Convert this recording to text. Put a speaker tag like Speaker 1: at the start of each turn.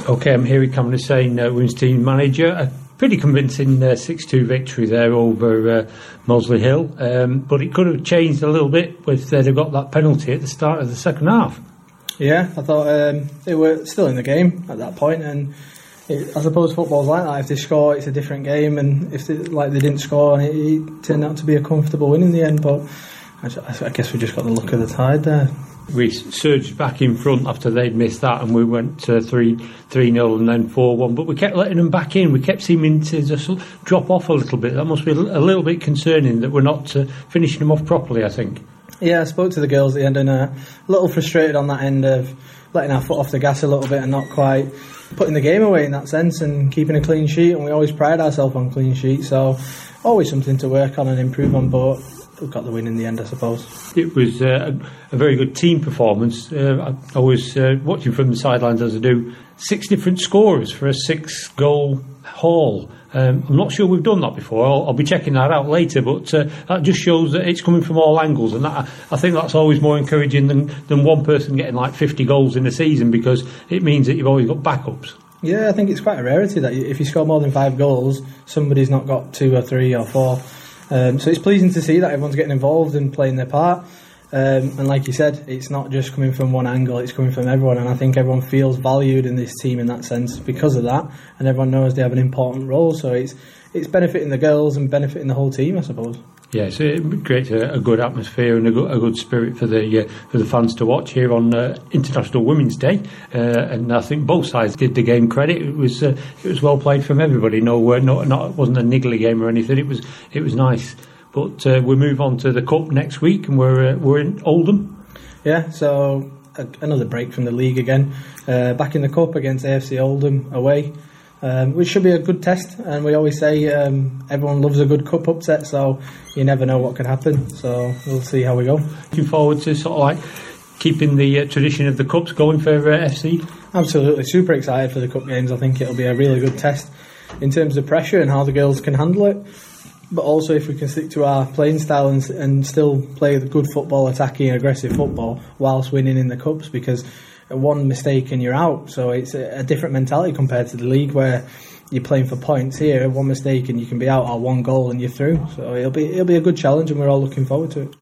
Speaker 1: OK, I'm Harry Cameron saying women's team manager. A pretty convincing 6-2 victory there over Moseley Hill, but it could have changed a little bit if they'd have got that penalty at the start of the second half.
Speaker 2: Yeah, I thought they were still in the game at that point, and I suppose football's like that. If they score, it's a different game, and if they didn't score, and it turned out to be a comfortable win in the end. But I guess we just got the luck of the tide there.
Speaker 1: We surged back in front after they'd missed that, and we went 3-0 and then 4-1. But we kept letting them back in. We kept seeming to just drop off a little bit. That must be a little bit concerning that we're not finishing them off properly, I think.
Speaker 2: Yeah, I spoke to the girls at the end, and a little frustrated on that end of letting our foot off the gas a little bit and not quite putting the game away in that sense and keeping a clean sheet. And we always pride ourselves on clean sheets, so always something to work on and improve on. But we got the win in the end, I suppose.
Speaker 1: It was a very good team performance. I was watching from the sidelines as I do. 6 different scorers for a 6-goal haul. I'm not sure we've done that before. I'll be checking that out later, but that just shows that it's coming from all angles, and I think that's always more encouraging than one person getting like 50 goals in a season, because it means that you've always got backups.
Speaker 2: Yeah, I think it's quite a rarity that if you score more than 5 goals, somebody's not got 2 or 3 or 4. So it's pleasing to see that everyone's getting involved and playing their part. And like you said, it's not just coming from one angle, it's coming from everyone, and I think everyone feels valued in this team in that sense because of that, and everyone knows they have an important role, so it's benefiting the girls and benefiting the whole team, I suppose. Yeah,
Speaker 1: so it creates a good atmosphere and a good spirit for the fans to watch here on International Women's Day, and I think both sides did the game credit. It was well played from everybody. It wasn't a niggly game or anything. It was nice. But we move on to the Cup next week, and we're in Oldham.
Speaker 2: Yeah, so another break from the league again. Back in the Cup against AFC Oldham away, which should be a good test. And we always say everyone loves a good Cup upset, so you never know what could happen. So we'll see how we go.
Speaker 1: Looking forward to sort of like keeping the tradition of the Cups going for FC?
Speaker 2: Absolutely, super excited for the Cup games. I think it'll be a really good test in terms of pressure and how the girls can handle it. But also if we can stick to our playing style and still play the good football, attacking, aggressive football, whilst winning in the Cups, because one mistake and you're out. So it's a different mentality compared to the league, where you're playing for points. Here, one mistake and you can be out, or one goal and you're through. So it'll be a good challenge, and we're all looking forward to it.